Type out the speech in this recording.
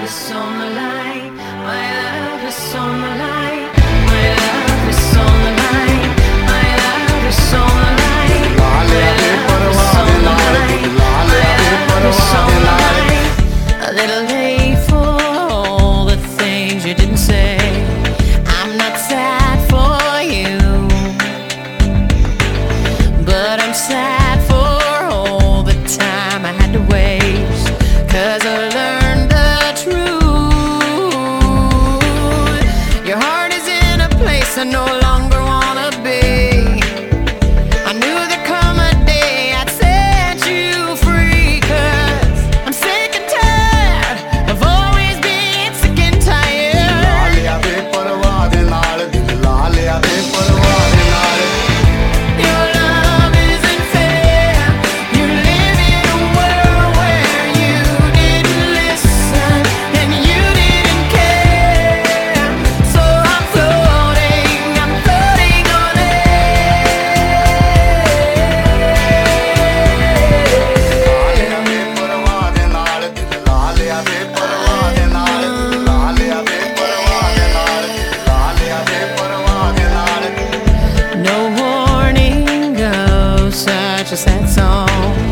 is on the line. My love is on the line. My love is on the line. My love is on the line. My love is on the line. My love is on the line. A little late for all the things you didn't say. I'm not sad for you, but I'm sad for all the time I had to waste. 'Cause I learned the truth. Your heart is in a place I no longer wanna be. I knew there'd come a day I'd set you free. 'Cause I'm sick and tired of always being sick and tired. Your love isn't fair. You live in a world where you didn't listen and you didn't care. So I'm floating on air. No warning goes such a sad song.